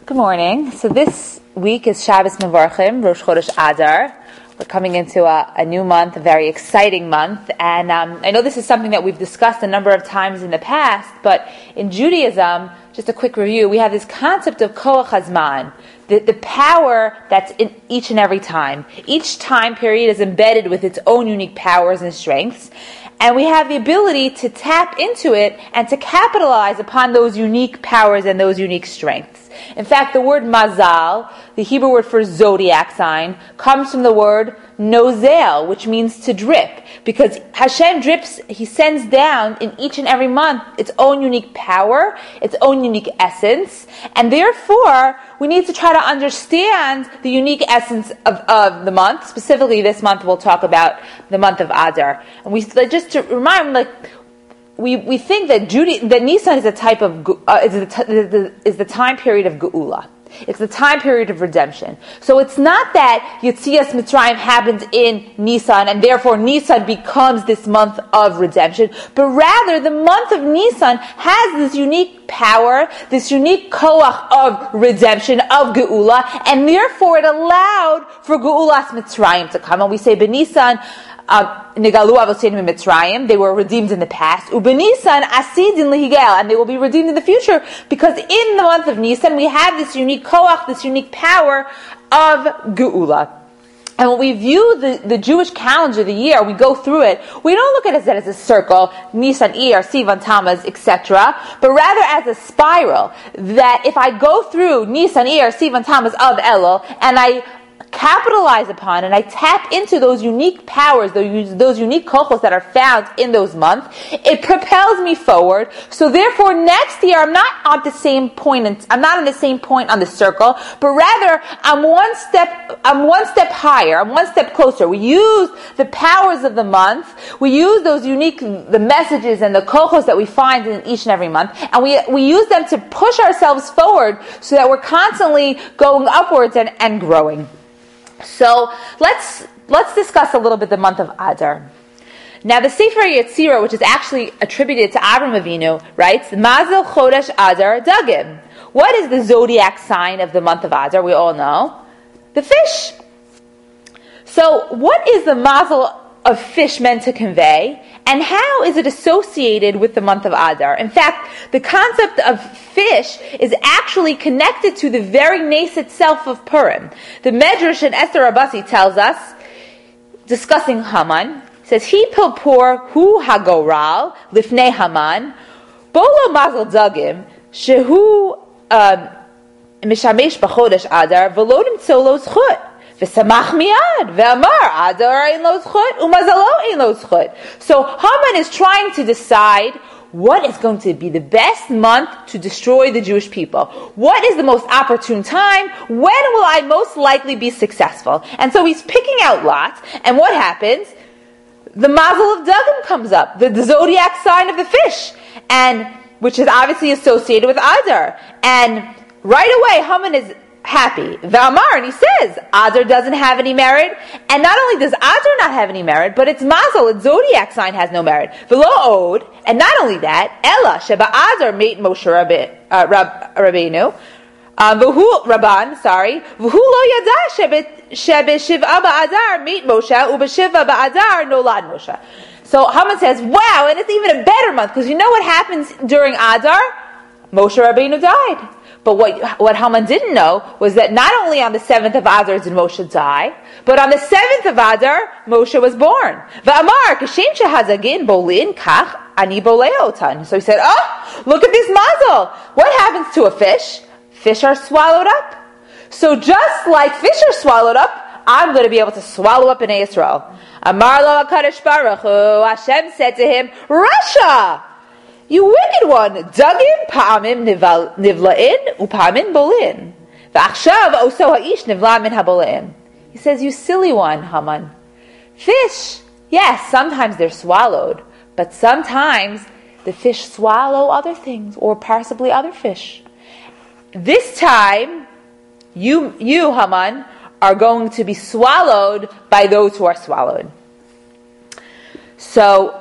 Good morning. So this week is Shabbos Mevarchim, Rosh Chodesh Adar. We're coming into a new month, a very exciting month, and I know this is something that we've discussed a number of times in the past, but in Judaism, just a quick review, we have this concept of Koach HaZman, the power that's in each and every time. Each time period is embedded with its own unique powers and strengths, and we have the ability to tap into it and to capitalize upon those unique powers and those unique strengths. In fact, the word mazal, the Hebrew word for zodiac sign, comes from the word nozel, which means to drip. Because Hashem drips, He sends down in each and every month its own unique power, its own unique essence, and therefore we need to try to understand the unique essence of the month. Specifically, this month we'll talk about the month of Adar. And just to remind, we think that Nisan is a type of is the time period of Geula. It's the time period of redemption. So it's not that Yetzias Mitzrayim happens in Nisan and therefore Nisan becomes this month of redemption, but rather the month of Nisan has this unique power, this unique koach of redemption, of Geula, and therefore it allowed for Geulas Mitzrayim to come. And we say B'Nisan Nigalu Avoseinu Mitzrayim, they were redeemed in the past. Ubenisan Asidin Lihigel, and they will be redeemed in the future, because in the month of Nisan we have this unique koach, this unique power of Geula. And when we view the Jewish calendar, the year, we go through it, we don't look at it as a circle, Nisan, Iyar, Sivan, Tammuz, etc., but rather as a spiral, that if I go through Nisan, Iyar, Sivan, Tammuz of Elul, and I capitalize upon and I tap into those unique powers, those unique kochos that are found in those months, it propels me forward. So therefore next year I'm not on the same point I'm not on the same point on the circle, but rather I'm one step higher, I'm one step closer. We use the powers of the month, we use the messages and the kochos that we find in each and every month, and we use them to push ourselves forward so that we're constantly going upwards and growing. So let's discuss a little bit the month of Adar. Now the Sefer Yetzirah, which is actually attributed to Avram Avinu, writes, Mazel Chodesh Adar Dagim. What is the zodiac sign of the month of Adar? We all know. The fish. So what is the mazel of fish meant to convey? And how is it associated with the month of Adar? In fact, the concept of fish is actually connected to the very nace itself of Purim. The Medrash in Esther Abasi tells us, discussing Haman, says, He pilpur hu hagoral lifnei Haman, bolo mazel dagim, shehu mishamesh b'chodesh Adar, v'lo nimtzo lo zchut. V'samach miyad, ve'amar, Adar ein lo zchut, u'mazalo ein lo zchut. So Haman is trying to decide what is going to be the best month to destroy the Jewish people. What is the most opportune time? When will I most likely be successful? And so he's picking out lots, and what happens? The mazel of Dagim comes up, the zodiac sign of the fish, and which is obviously associated with Adar. And right away, Haman is happy. V'amar, and he says, Adar doesn't have any merit, and not only does Adar not have any merit, but its mazel, its zodiac sign, has no merit. V'lo od, and not only that, Ella sheba Adar mate Moshe Rabbeinu, v'hu lo yada shebe shiv'a ba'adar mate Moshe, u'b'shiv'a ba'adar nolad Moshe. So Haman says, wow, and it's even a better month, because you know what happens during Adar? Moshe Rabbeinu died. But what Haman didn't know was that not only on the 7th of Adar did Moshe die, but on the 7th of Adar, Moshe was born. V'amar, kashem shehazagin bolin kach ani boleotan. So he said, oh, look at this mazel. What happens to a fish? Fish are swallowed up. So just like fish are swallowed up, I'm going to be able to swallow up in Israel. Amar lo HaKadosh Baruch Hu, Hashem said to him, Rasha! You wicked one! Dagim pa'amim nivla'in upa'amim bolin. V'achshav oso ha'ish nivla' min habolin. He says, you silly one, Haman. Fish, yes, sometimes they're swallowed, but sometimes the fish swallow other things, or possibly other fish. This time, you, Haman, are going to be swallowed by those who are swallowed. So,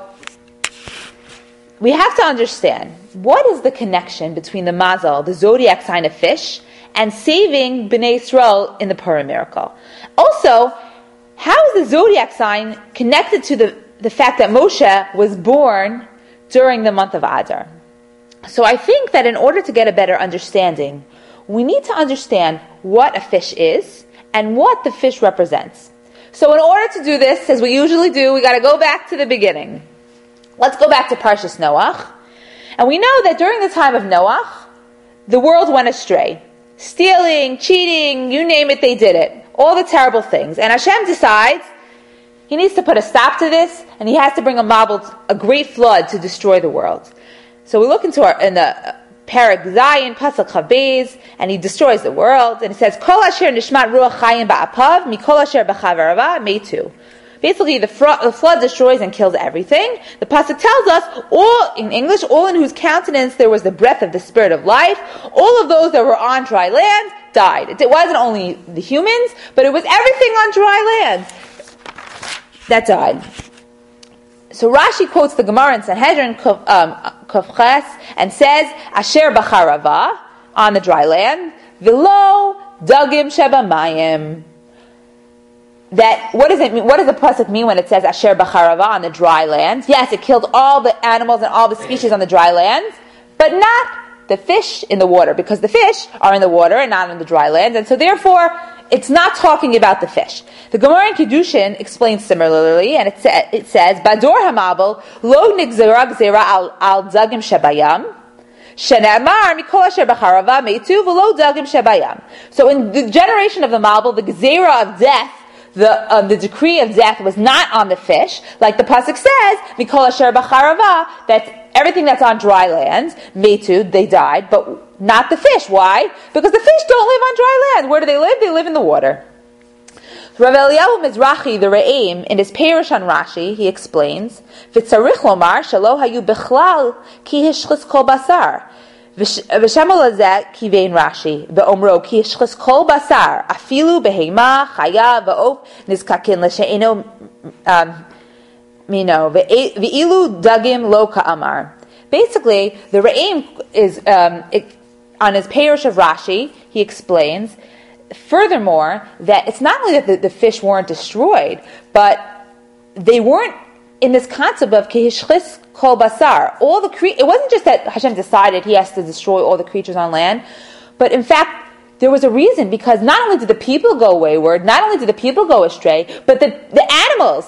we have to understand, what is the connection between the mazel, the zodiac sign of fish, and saving Bnei Yisrael in the Purim miracle. Also, how is the zodiac sign connected to the fact that Moshe was born during the month of Adar? So I think that in order to get a better understanding, we need to understand what a fish is and what the fish represents. So in order to do this, as we usually do, we got to go back to the beginning. Let's go back to Parshas Noach. And we know that during the time of Noach, the world went astray. Stealing, cheating, you name it, they did it. All the terrible things. And Hashem decides he needs to put a stop to this, and he has to bring a great flood to destroy the world. So we look in the Perek Zayin, Pasuk Chavez, and he destroys the world, and it says, Kol asher nishmat ruach chayim ba'apav, mikol asher b'chavarava metu. Basically, the flood destroys and kills everything. The Pasuk tells us, all in whose countenance there was the breath of the spirit of life, all of those that were on dry land died. It wasn't only the humans, but it was everything on dry land that died. So Rashi quotes the Gemara in Sanhedrin Kofches and says, Asher b'charava, on the dry land, V'lo dagim shebamayim. That, what does it mean? What does the pasuk mean when it says Asher b'charava, on the dry land? Yes, it killed all the animals and all the species on the dry land, but not the fish in the water, because the fish are in the water and not in the dry land, and so therefore, it's not talking about the fish. The Gemara in Kiddushin explains similarly, and it says, Bador hamabel lo nigzera gzera al dagim shebayam, shenemar mikol asher b'charava metu v'lo dagim shebayam. So in the generation of the Mabel, the gzera of death, the decree of death was not on the fish, like the pasuk says, mikol asher b'charava, that everything that's on dry land, metu, they died, but not the fish. Why? Because the fish don't live on dry land. Where do they live? They live in the water. Rav Eliyahu Mizrahi, the Re'im, in his Perush on Rashi, he explains, V'tzarich lomar shelo hayu bechlal ki hishchis kol basar. V'shamol hazeh kivein Rashi, v'omro ki hishchis kol basar, afilu behema, chaya, v'of, nizkakin l'she'eno mino, v'ilu dagim lo ka'amar. Basically, the Re'im is, on his Perush of Rashi, he explains, furthermore, that it's not only that the fish weren't destroyed, but they weren't in this concept of kehishchis kol basar. It wasn't just that Hashem decided he has to destroy all the creatures on land, but in fact, there was a reason, because not only did the people go wayward, not only did the people go astray, but the animals,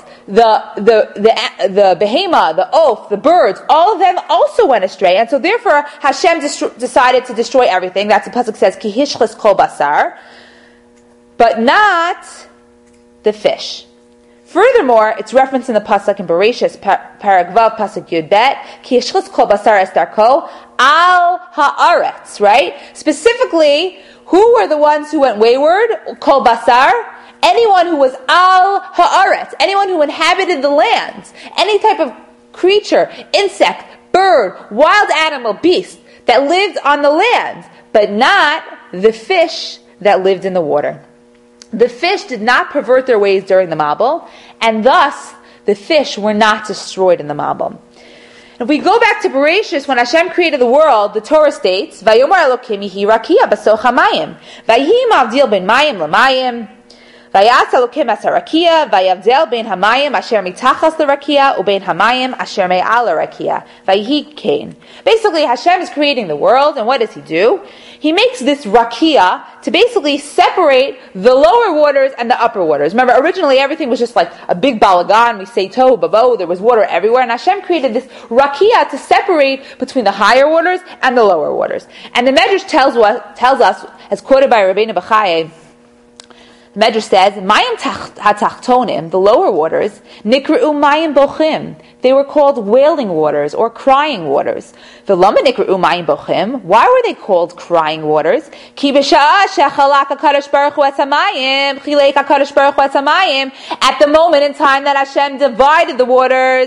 the behema, the oaf, the birds, all of them also went astray. And so therefore, Hashem decided to destroy everything. That's the pasuk says, Ki hishchis kol basar, but not the fish. Furthermore, it's referenced in the pasuk in Bereshis, Perek Vav, pasuk Yud Bet, Ki hishchis kol basar es darko al haaretz, right? Specifically, who were the ones who went wayward? Kol basar. Anyone who was al haaretz, anyone who inhabited the land, any type of creature, insect, bird, wild animal, beast that lived on the land, but not the fish that lived in the water. The fish did not pervert their ways during the Mabul, and thus the fish were not destroyed in the Mabul. If we go back to Bereshis, when Hashem created the world, the Torah states, Vayomar Elokim yihi rakia basoch hamayim, Vayhi mavdil ben mayim lamayim, Vayas Elokim as harakia, Vayavdel ben hamayim asher mitachas l'rakia, uben hamayim asher me'al l'rakia, Vayhi kain. Basically, Hashem is creating the world, and what does He do? He makes this rakia to basically separate the lower waters and the upper waters. Remember, originally everything was just like a big balagan. We say tohu babo, there was water everywhere, and Hashem created this rakia to separate between the higher waters and the lower waters. And the Medrash tells us, as quoted by Rabbeinu Bachai, the Medrash says, Mayim hatachtonim, the lower waters, nikru'u mayim bochim. They were called wailing waters or crying waters. V'lama nikru'u mayim bochim. Why were they called crying waters? Ki b'sha'ah shechalak HaKadosh Baruch Hu et hamayim, chilek HaKadosh Baruch Hu et hamayim. At the moment in time that Hashem divided the waters,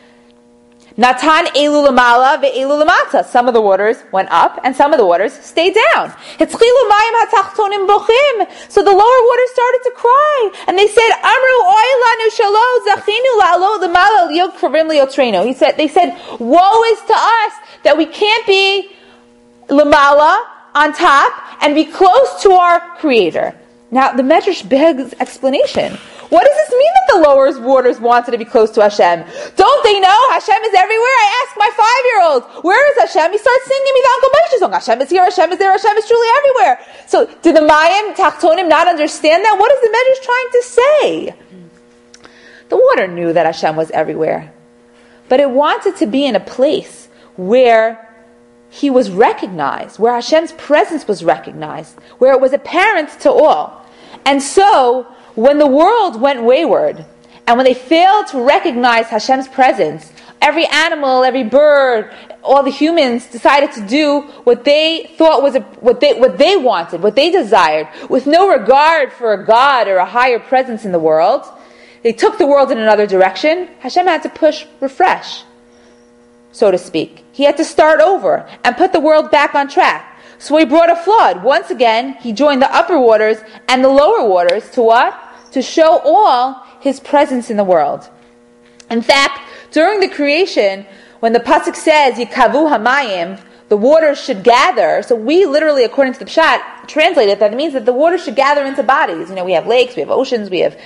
Natan elu lamala ve'elu lamata. Some of the waters went up, and some of the waters stayed down. Hitzchilu mayim hatachtonim bochim. So the lower waters started to cry, and they said, "Amru oilanu shalo zachinu la'alo lamala liyot kravim liyotrenu." They said, "Woe is to us that we can't be lamala on top, and be close to our Creator. Now, the Medrash begs explanation. What does this mean that the lower waters wanted to be close to Hashem? Don't they know Hashem is everywhere? I asked my 5-year-old, where is Hashem? He starts singing me the Uncle Moshe song. Hashem is here, Hashem is there, Hashem is truly everywhere. So, did the Mayim Tachtonim not understand that? What is the Medrash trying to say? The water knew that Hashem was everywhere. But it wanted to be in a place where He was recognized, where Hashem's presence was recognized, where it was apparent to all. And so, when the world went wayward, and when they failed to recognize Hashem's presence, every animal, every bird, all the humans decided to do what they thought was what they wanted, what they desired, with no regard for a God or a higher presence in the world. They took the world in another direction. Hashem had to refresh, so to speak. He had to start over and put the world back on track. So He brought a flood. Once again, He joined the upper waters and the lower waters to what? To show all His presence in the world. In fact, during the creation, when the pasuk says, Yikavu hamayim, the waters should gather, so we literally, according to the Pshat, translate it, that it means that the waters should gather into bodies. We have lakes, we have oceans, we have,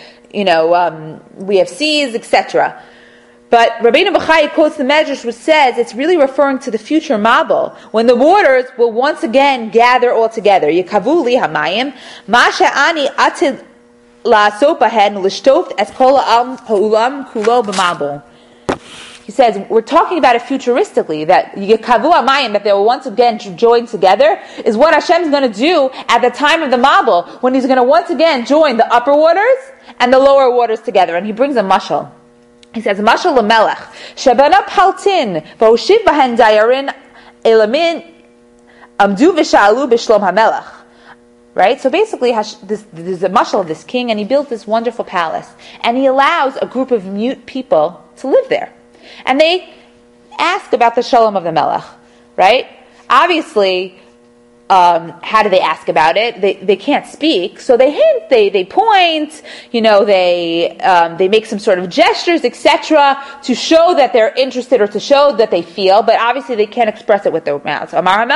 we have seas, etc. But Rabbeinu Bachai quotes the Medrash, which says it's really referring to the future Mabul, when the waters will once again gather all together. Yikavu li hamayim, ma she'ani atid la'asot bahen l'shtof es kol ha'olam kulo b'mabul. He says, we're talking about it futuristically, that Yikavu hamayim, that they will once again join together, is what Hashem's going to do at the time of the Mabul, when He's going to once again join the upper waters and the lower waters together. And he brings a mashal. He says, Mashal l'melech, shebana paltin, v'hoshiv bahen dayarin elamin amdu v'sha'alu b'shlom hamelech. Right? So basically, there's a mashal of this king, and he built this wonderful palace. And he allows a group of mute people to live there. And they ask about the shalom of the melech. Right? Obviously, how do they ask about it? They can't speak, so they hint, they point, they make some sort of gestures, etc., to show that they're interested or to show that they feel, but obviously they can't express it with their mouths. Amar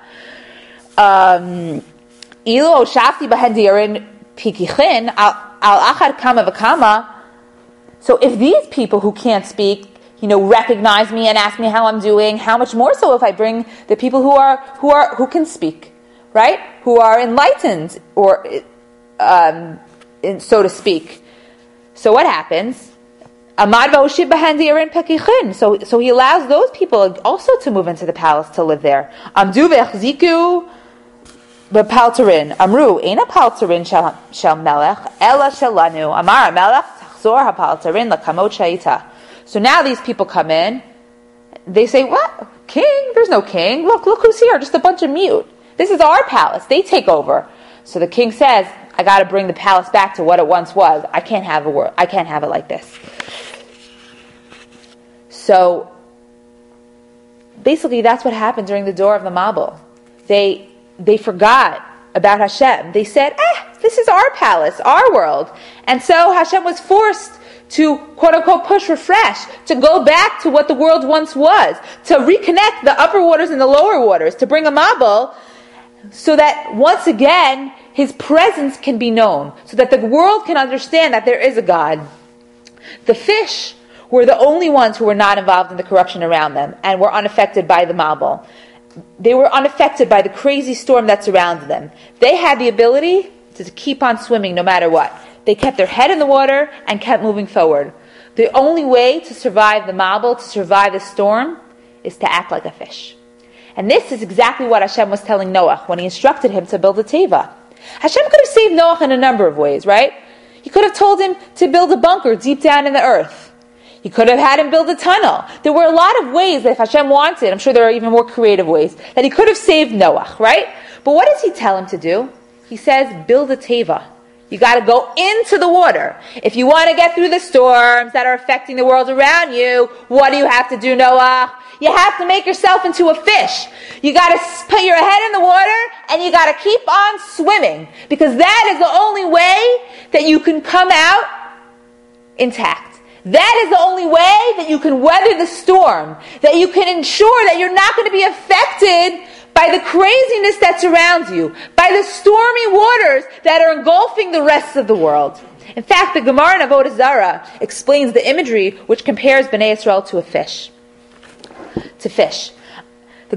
HaMelech. Ilu shafti bahen diyarin pikichin al achad kama v'kama. So if these people who can't speak, recognize me and ask me how I'm doing, how much more so if I bring the people who can speak, right? Who are enlightened, or so to speak. So what happens? So He allows those people also to move into the palace to live there. Amdu ve'achziku b'paltarin. Amru eina paltarin shel melech ela shelanu. Amar melech tachzor ha'paltarin lakamot shayita. So now these people come in, they say, what? King? There's no king. Look who's here, just a bunch of mute. This is our palace. They take over. So the king says, I got to bring the palace back to what it once was. I can't have it like this. So basically that's what happened during the door of the Mabul. They forgot about Hashem. They said, this is our palace, our world. And so Hashem was forced to, quote-unquote, push refresh, to go back to what the world once was, to reconnect the upper waters and the lower waters, to bring a Mabul, so that once again, His presence can be known, so that the world can understand that there is a God. The fish were the only ones who were not involved in the corruption around them, and were unaffected by the Mabul. They were unaffected by the crazy storm that surrounded them. They had the ability to keep on swimming no matter what. They kept their head in the water and kept moving forward. The only way to survive the Mabul, to survive the storm, is to act like a fish. And this is exactly what Hashem was telling Noah when He instructed him to build a teva. Hashem could have saved Noah in a number of ways, right? He could have told him to build a bunker deep down in the earth. He could have had him build a tunnel. There were a lot of ways that if Hashem wanted, I'm sure there are even more creative ways, that He could have saved Noah, right? But what does He tell him to do? He says, build a teva. You got to go into the water. If you want to get through the storms that are affecting the world around you, what do you have to do, Noah? You have to make yourself into a fish. You got to put your head in the water and you got to keep on swimming, because that is the only way that you can come out intact. That is the only way that you can weather the storm, that you can ensure that you're not going to be affected by the craziness that surrounds you, by the stormy waters that are engulfing the rest of the world. In fact, the Gemara in Avodah Zarah explains the imagery which compares Bnei Yisrael to a fish. To fish. The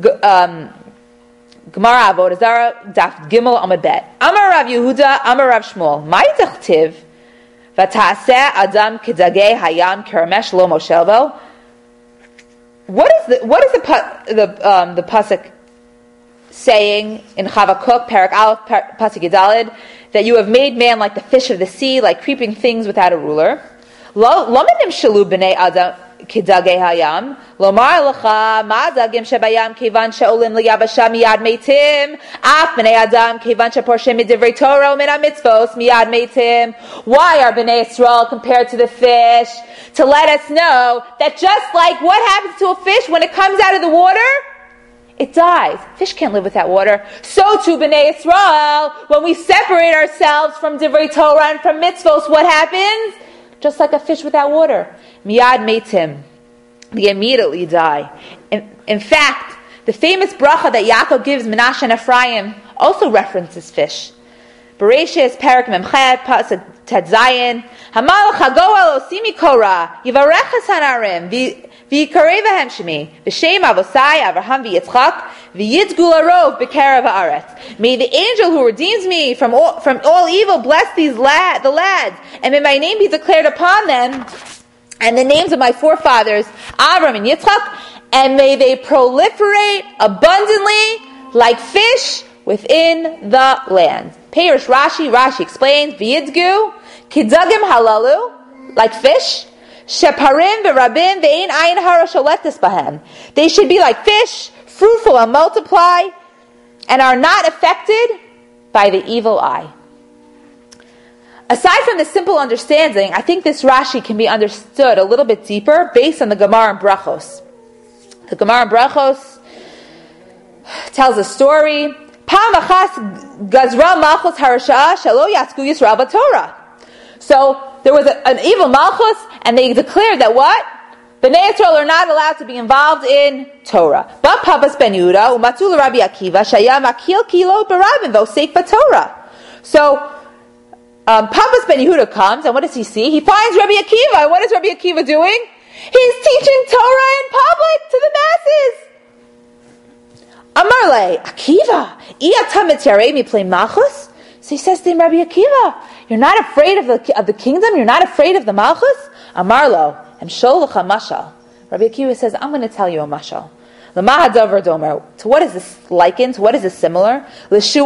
Gemara Avodah Zarah, Daf Gimel Amud Bet. Amar Rav Yehuda, Amar Rav Shmuel. Mai tachtiv, v'taaseh Adam kedagei hayam keramesh lo moshelvo. What is the pasuk saying in Chavakuk, Parak Aleph, pasuk Yudalid, that you have made man like the fish of the sea, like creeping things without a ruler? Lo menim shalu b'nei Adam kedagei hayam. Lomar lecha ma dagim shebayam kevan she'olim liyabasha miyad meitim. Af b'nei Adam kevan sheporshim midivrei Torah u'min hamitzvos miyad meitim. Why are Bnei Yisrael compared to the fish? To let us know that just like what happens to a fish when it comes out of the water, it dies. Fish can't live without water. So too Bnei Yisrael, when we separate ourselves from divrei Torah and from mitzvos, what happens? Just like a fish without water. Miyad meitim. They immediately die. In fact, the famous bracha that Yaakov gives Menashe and Ephraim also references fish. Bereshis Perak Memchet Pasuk Tadzayin Hamalach Hagoel Osimi Korah Yivarechas Hanarim V'Yikarei V'hem Shemi V'Shem Avosai Avraham V'Yitzchak V'Yitzgul Arov B'Kerav Haaretz. May the angel who redeems me from all evil bless the lads, and may my name be declared upon them, and the names of my forefathers, Avram and Yitzchak, and may they proliferate abundantly like fish within the land. Peirush Rashi explains, V'yidzgu, Kidagim halalu, like fish, Sheparim v'rabim ve'ein ayin hara sholetis bahem. They should be like fish, fruitful and multiply, and are not affected by the evil eye. Aside from the simple understanding, I think this Rashi can be understood a little bit deeper based on the Gemara in Brachos. The Gemara in Brachos tells a story. So there was an evil Malchus, and they declared that what? Bnei Yisrael are not allowed to be involved in Torah. But Papas ben Yehuda umatul Rabbi Akiva shaya makil kilo barabin v'osek b'Torah. So Papas ben Yehuda comes, and what does he see? He finds Rabbi Akiva. And what is Rabbi Akiva doing? He's teaching Torah in public to the masses. Amarle, Akiva, play Malchus. So he says to him, Rabbi Akiva, you're not afraid of the kingdom? You're not afraid of the Malchus? Amarlo, and Sholacha Mashal. Rabbi Akiva says, I'm going to tell you a Mashal. To what is this likened? To what is this similar? He says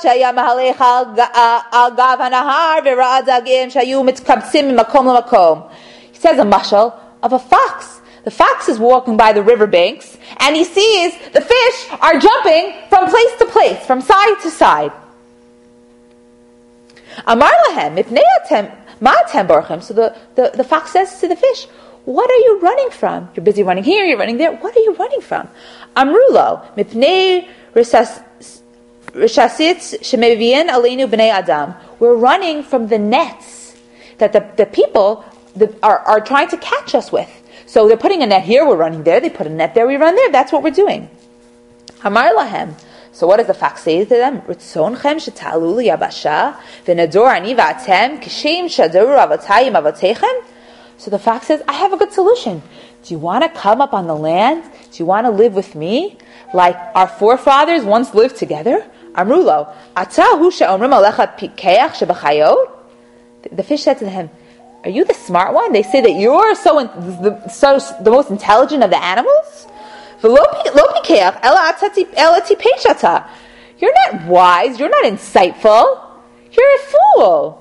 a Mashal of a fox. The fox is walking by the riverbanks, and he sees the fish are jumping from place to place, from side to side. Amar lahem, ma'atem borchem. So the fox says to the fish, what are you running from? You're busy running here, you're running there. What are you running from? Amrulo, mipnei rishasit shemevian aleinu bnei adam. We're running from the nets that the people are trying to catch us with. So they're putting a net here, we're running there. They put a net there, we run there. That's what we're doing. Amar lahem. So what does the fox say to them? Ritzonchem shetalu liyabasha v'nador ani v'atem kishem shadaru avatayim avatechem. So the fox says, I have a good solution. Do you want to come up on the land? Do you want to live with me like our forefathers once lived together? Amrulo, atahu she'omrim alecha pikeach shebachayot. The fish said to him, are you the smart one? They say that you're the most intelligent of the animals? You're not wise. You're not insightful. You're a fool.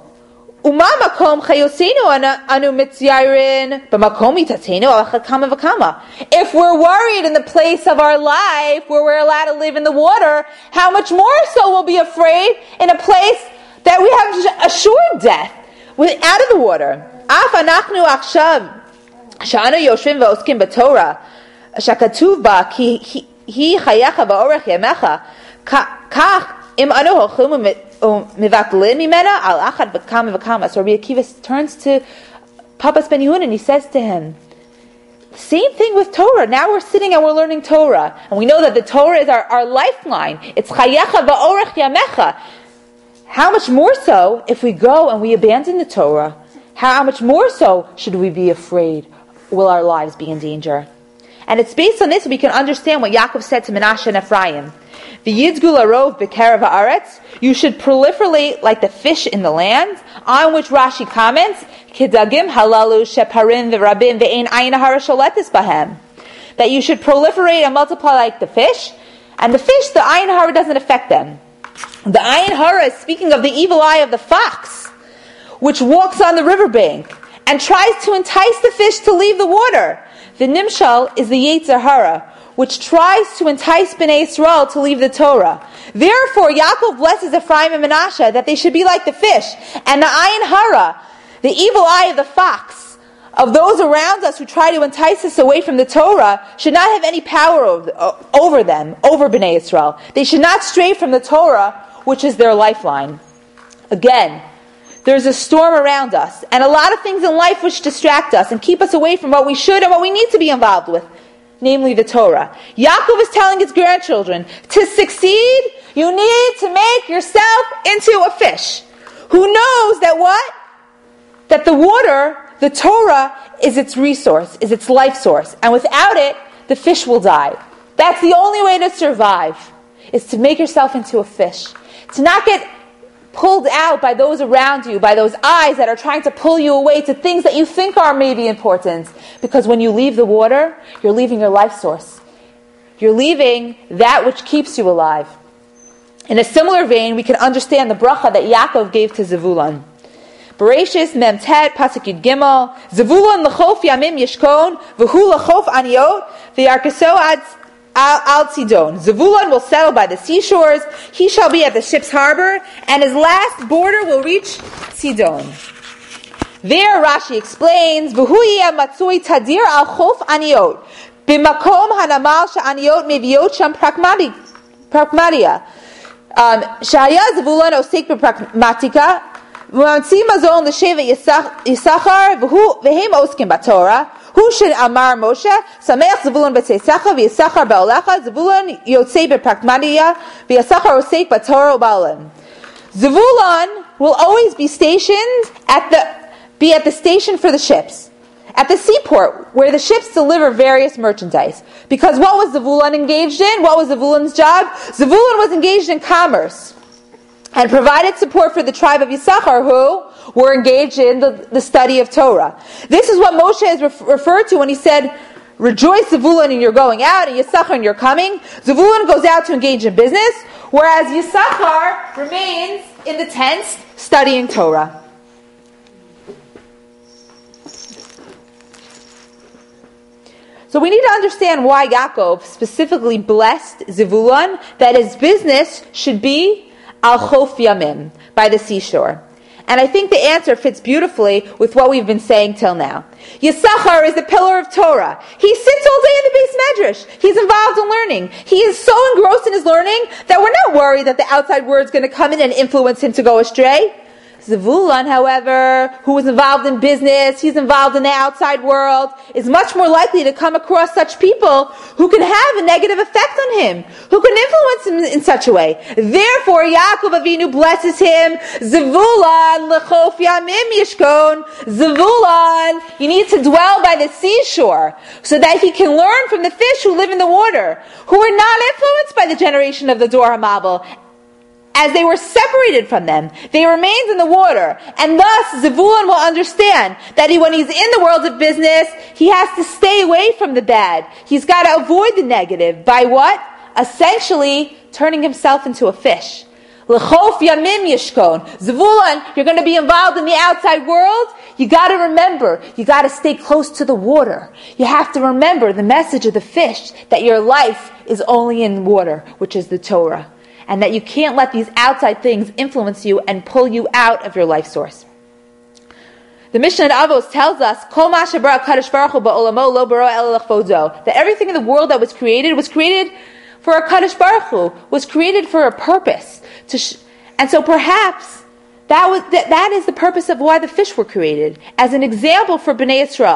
If we're worried in the place of our life where we're allowed to live in the water, how much more so we'll be afraid in a place that we have assured death, out of the water. Shakatuv ba ki hi chayecha va'orech yamecha kach im anu hochim u'mivatlin mimena al achad v'kama v'kama. So Rabbi Akiva turns to Papas ben Yehuda and he says to him, Same thing with Torah. Now we're sitting and we're learning Torah. And we know that the Torah is our lifeline. It's chayecha va'orech yamecha. How much more so if we go and we abandon the Torah? How much more so should we be afraid? Will our lives be in danger? And it's based on this we can understand what Yaakov said to Menashe and Ephraim. V'yidzgu larov b'kerev haaretz. You should proliferate like the fish in the land. On which Rashi comments, Kidagim halalu sheparim v'rabim ve'ein ayin hara sholetis bahem. That you should proliferate and multiply like the fish. And the fish, the ayin hara doesn't affect them. The ayin hara is speaking of the evil eye of the fox, which walks on the riverbank and tries to entice the fish to leave the water. The nimshal is the Yetzer Hara, which tries to entice Bnei Yisrael to leave the Torah. Therefore, Yaakov blesses Ephraim and Menashe that they should be like the fish. And the ayin hara, the evil eye of the fox, of those around us who try to entice us away from the Torah, should not have any power over them, over Bnei Yisrael. They should not stray from the Torah, which is their lifeline. Again, there's a storm around us, and a lot of things in life which distract us and keep us away from what we should and what we need to be involved with, namely the Torah. Yaakov is telling his grandchildren, to succeed, you need to make yourself into a fish. Who knows that what? That the water, the Torah, is its resource, is its life source. And without it, the fish will die. That's the only way to survive, is to make yourself into a fish. To not get pulled out by those around you, by those eyes that are trying to pull you away to things that you think are maybe important. Because when you leave the water, you're leaving your life source. You're leaving that which keeps you alive. In a similar vein, we can understand the bracha that Yaakov gave to Zevulun. Bereshis Mem Tet Pasuk Yud Gimel Zevulun l'chof yamim yishkon v'hu l'chof aniot v'yarkeso Al Sidon. Zevulun will settle by the seashores. He shall be at the ship's harbor, and his last border will reach Sidon. There, Rashi explains, "V'hu matzui tadir al chof aniot b'makom hanamal she'aniot meviot sham prakmatia. Shaya Zevulun osek b'pragmatika v'mamtzi mazon l'sheva Yisachar v'hem oskim b'Torah." Hushin Amar Moshe, Sameach Zevulun b'Tzeisecha, v'Yisachar ba'olecha, Zevulun yotzei b'prakmatia, v'Yisachar osek b'Torah u'ba'olim. Zevulun will always be stationed at the station for the ships, at the seaport, where the ships deliver various merchandise. Because what was Zevulun engaged in? What was Zevulun's job? Zevulun was engaged in commerce and provided support for the tribe of Yisachar, who were engaged in the study of Torah. This is what Moshe is referred to when he said, rejoice Zevulun in your going out, and Yisachar in your coming. Zevulun goes out to engage in business, whereas Yisachar remains in the tents studying Torah. So we need to understand why Yaakov specifically blessed Zevulun, that his business should be al chof yamim, by the seashore. And I think the answer fits beautifully with what we've been saying till now. Yisachar is the pillar of Torah. He sits all day in the Beis Medrash. He's involved in learning. He is so engrossed in his learning that we're not worried that the outside word's going to come in and influence him to go astray. Zevulun, however, who is involved in business, he's involved in the outside world, is much more likely to come across such people who can have a negative effect on him, who can influence him in such a way. Therefore, Yaakov Avinu blesses him, Zevulun, l'chof yamim yishkon, Zevulun, you need to dwell by the seashore, so that he can learn from the fish who live in the water, who are not influenced by the generation of the Dor HaMabul, as they were separated from them. They remained in the water. And thus, Zevulun will understand that when he's in the world of business, he has to stay away from the bad. He's got to avoid the negative. By what? Essentially, turning himself into a fish. L'chof yamim yishkon. Zevulun, you're going to be involved in the outside world. You got to remember, you got to stay close to the water. You have to remember the message of the fish, that your life is only in water, which is the Torah. And that you can't let these outside things influence you and pull you out of your life source. The Mishnah in Avos tells us, Kol ma shebara Kadosh Baruch Hu ba'olamo lo bara ela l'chvodo, that everything in the world that was created for a Kadosh Baruch Hu, was created for a purpose. And so perhaps that is the purpose of why the fish were created, as an example for Bnei Yisrael,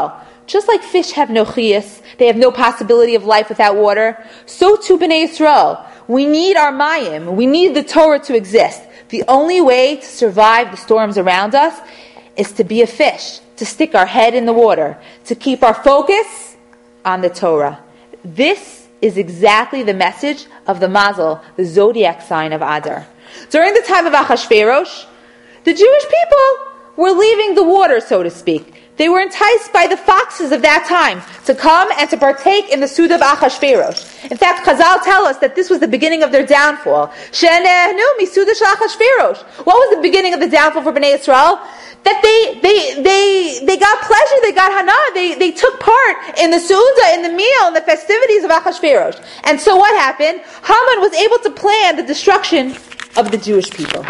Just like fish have no chiyas, they have no possibility of life without water, so too Bnei Yisrael. We need our mayim. We need the Torah to exist. The only way to survive the storms around us is to be a fish, to stick our head in the water, to keep our focus on the Torah. This is exactly the message of the Mazel, the zodiac sign of Adar. During the time of Achashverosh, the Jewish people were leaving the water, so to speak. They were enticed by the foxes of that time to come and to partake in the Suda of Achashverosh. In fact, Chazal tell us that this was the beginning of their downfall. She'nehnu misuda shel Achashverosh. What was the beginning of the downfall for Bnei Yisrael? That they got pleasure, they got hana, they took part in the Suda, in the meal, in the festivities of Achashverosh. And so what happened? Haman was able to plan the destruction of the Jewish people.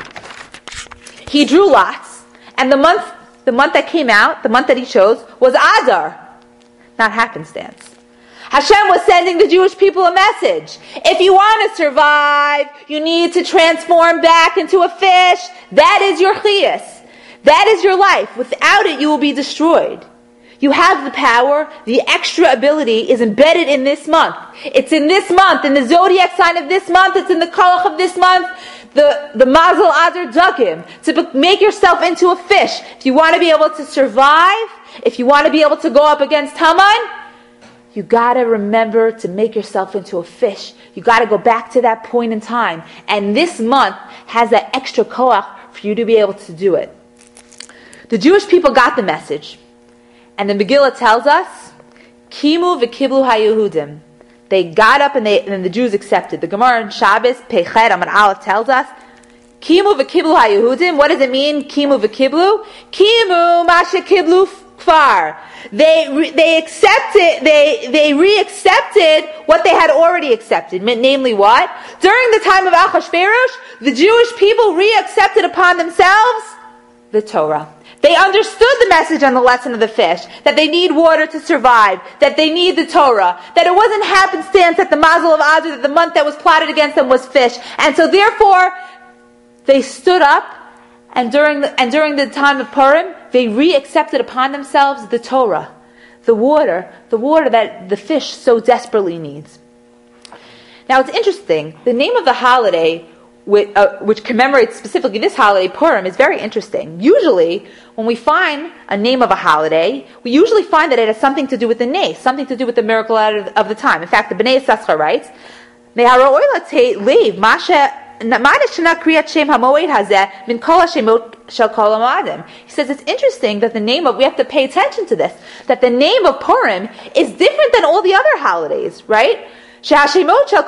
He drew lots, and the month that came out, the month that he chose, was Adar, not happenstance. Hashem was sending the Jewish people a message. If you want to survive, you need to transform back into a fish. That is your chiyas. That is your life. Without it, you will be destroyed. You have the power. The extra ability is embedded in this month. It's in this month, in the zodiac sign of this month. It's in the kolach of this month. The Mazel Adar Dugim, to make yourself into a fish. If you want to be able to survive, if you want to be able to go up against Haman, you got to remember to make yourself into a fish. You got to go back to that point in time. And this month has that extra koach for you to be able to do it. The Jewish people got the message. And the Megillah tells us, Kimu v'kiblu ha-Yehudim. They got up and the Jews accepted. The Gemara in Shabbos, Pechet Amar Aleph tells us, Kimu v'kiblu ha-Yehudim. What does it mean, Kimu v'kiblu? Kimu masha kiblu kfar. They accepted, they re-accepted what they had already accepted. Namely what? During the time of Achashverosh, the Jewish people re-accepted upon themselves the Torah. They understood the message on the lesson of the fish, that they need water to survive, that they need the Torah, that it wasn't happenstance that the Mazel of Adar, that the month that was plotted against them was fish. And so therefore, they stood up, and during the time of Purim, they re-accepted upon themselves the Torah, the water that the fish so desperately needs. Now it's interesting, the name of the holiday, which commemorates specifically this holiday, Purim, is very interesting. Usually, when we find a name of a holiday, we usually find that it has something to do with the nes, something to do with the miracle of the time. In fact, the Bnei Yissaschar writes, he says it's interesting that the name of, we have to pay attention to this, that the name of Purim is different than all the other holidays, right? Usually the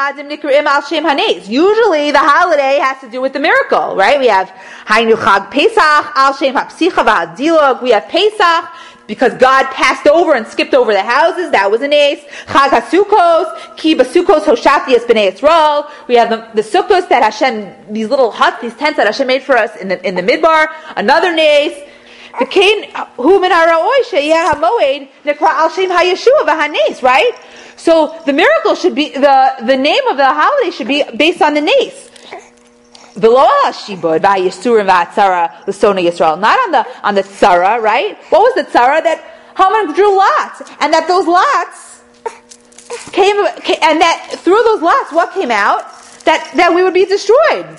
holiday has to do with the miracle, right? We have Hainu Chag Pesach, Al Shem HaPsicha V'Hadilog. We have Pesach because God passed over and skipped over the houses. That was an ace. Chag HaSukkos, Ki B'Sukkos Hoshati Es B'nei Yisrael. We have the Sukkos that Hashem, these little huts, these tents that Hashem made for us in the Midbar. Another ace. Right? So the miracle should be, the name of the holiday should be based on the nes. Not on the tzara, right? What was the tzara? That Haman drew lots, and that those lots came, and that through those lots, what came out? That we would be destroyed.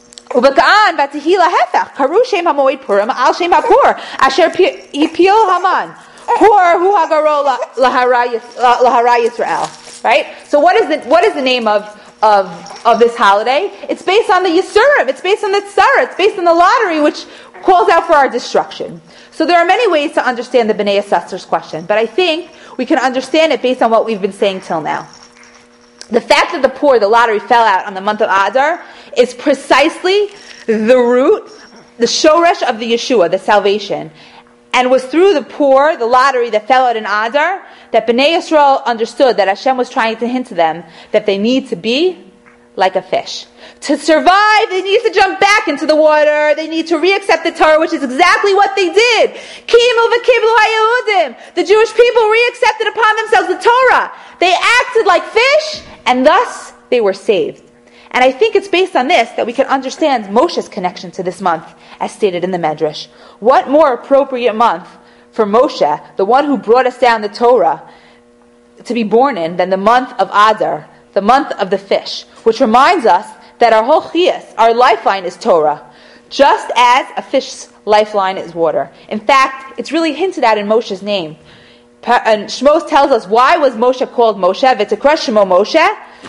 Right? So what is the name of this holiday? It's based on the Yisurim, it's based on the Tzara, it's based on the lottery, which calls out for our destruction. So there are many ways to understand the Bnei Yissaschar's question, but I think we can understand it based on what we've been saying till now. The fact that the lottery fell out on the month of Adar, is precisely the root, the shoresh of the Yeshua, the salvation. And was through the lottery that fell out in Adar, that Bnei Yisrael understood that Hashem was trying to hint to them that they need to be like a fish. To survive, they need to jump back into the water. They need to re-accept the Torah, which is exactly what they did. Kimu v'kiblu ha-Yehudim. The Jewish people re-accepted upon themselves the Torah. They acted like fish, and thus they were saved. And I think it's based on this that we can understand Moshe's connection to this month, as stated in the Medrash. What more appropriate month for Moshe, the one who brought us down the Torah, to be born in than the month of Adar, the month of the fish, which reminds us that our whole chiyas, our lifeline is Torah, just as a fish's lifeline is water. In fact, it's really hinted at in Moshe's name. And Shmos tells us, why was Moshe called Moshe? V'tekra Shemo Moshe.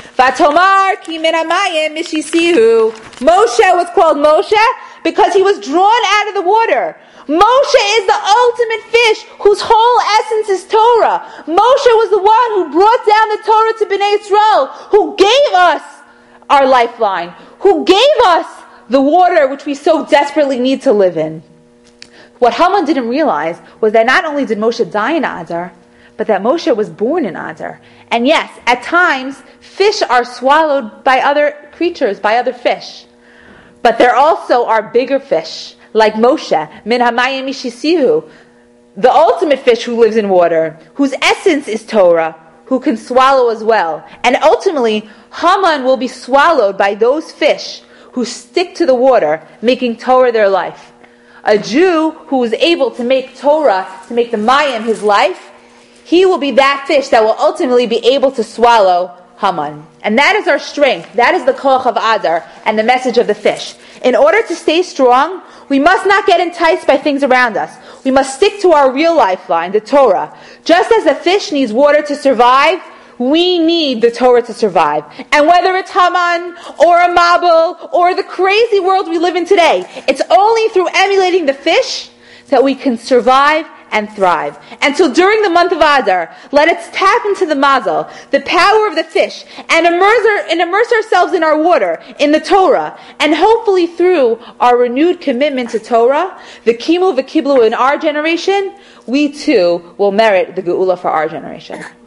Vatomar ki min hamayim mishisihu. Moshe was called Moshe because he was drawn out of the water. Moshe is the ultimate fish whose whole essence is Torah. Moshe was the one who brought down the Torah to Bnei Yisrael, who gave us our lifeline, who gave us the water which we so desperately need to live in. What Haman didn't realize was that not only did Moshe die in Adar, but that Moshe was born in Adar. And yes, at times, fish are swallowed by other creatures, by other fish. But there also are bigger fish, like Moshe, min hamayim mishisihu, the ultimate fish who lives in water, whose essence is Torah, who can swallow as well. And ultimately, Haman will be swallowed by those fish who stick to the water, making Torah their life. A Jew who is able to make Torah, to make the Mayim his life, he will be that fish that will ultimately be able to swallow Haman. And that is our strength. That is the koach of Adar and the message of the fish. In order to stay strong, we must not get enticed by things around us. We must stick to our real lifeline, the Torah. Just as a fish needs water to survive, we need the Torah to survive. And whether it's Haman, or a Mabul, or the crazy world we live in today, it's only through emulating the fish that we can survive and thrive. And so during the month of Adar, let us tap into the mazel, the power of the fish, and immerse ourselves in our water, in the Torah, and hopefully through our renewed commitment to Torah, the kimu v'kiblu in our generation, we too will merit the geula for our generation.